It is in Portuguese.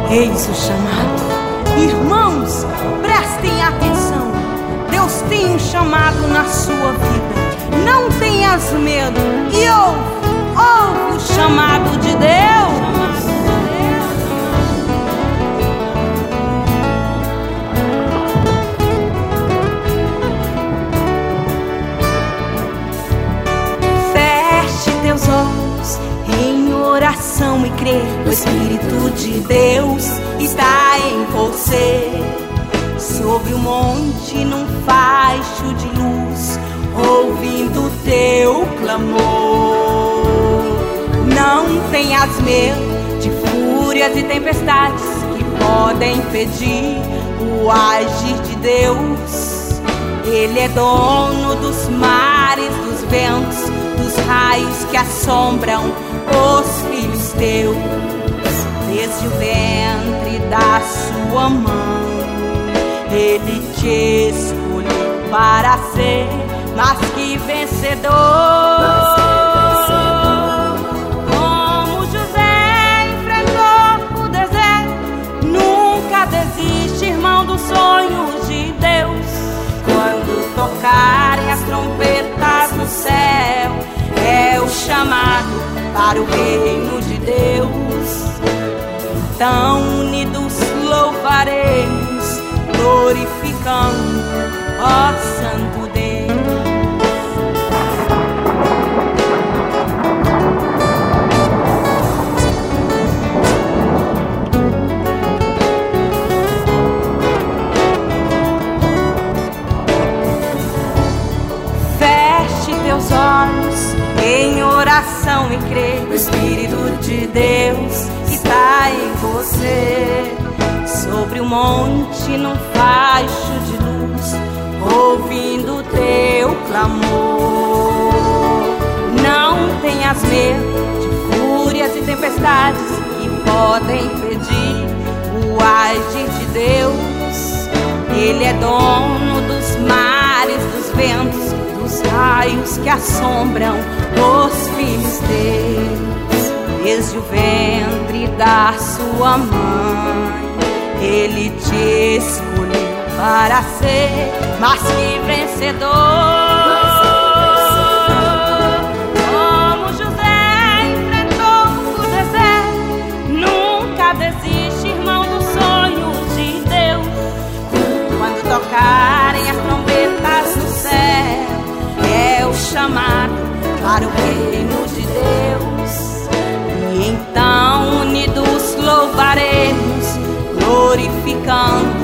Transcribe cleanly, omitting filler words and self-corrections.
Eis o chamado. Irmãos, prestem atenção. Deus tem um chamado na sua vida. Não tenhas medo e ouve o chamado de Deus. Feche teus olhos em oração e crê. O Espírito de Deus está em você. Sobre o monte num facho de luz, ouvindo teu clamor. Não tenhas medo de fúrias e tempestades que podem impedir o agir de Deus. Ele é dono dos mares, dos ventos, dos raios que assombram os filhos teus. Desde o ventre da sua mão Ele te escolheu para ser mais que vencedor. Como José enfrentou o deserto, nunca desiste, irmão, dos sonhos de Deus. Quando tocarem as trombetas no céu, é o chamado para o reino de Deus. Então unidos louvaremos, glorificando, ó Santo Deus. Feche teus olhos em oração e crê. O Espírito de Deus está em você. Sobre o monte num facho de luz, ouvindo teu clamor. Não tenhas medo de fúrias e tempestades que podem impedir o agir de Deus. Ele é dono dos mares, dos ventos, dos raios que assombram os filhos teus. Desde o ventre da sua mãe Ele te escolheu para ser mais que vencedor. Como José enfrentou o deserto, nunca desiste, irmão, dos sonhos de Deus. Quando tocarem as trombetas no céu, é o chamado para o reino de Deus. E então unidos louvaremos, glorificando,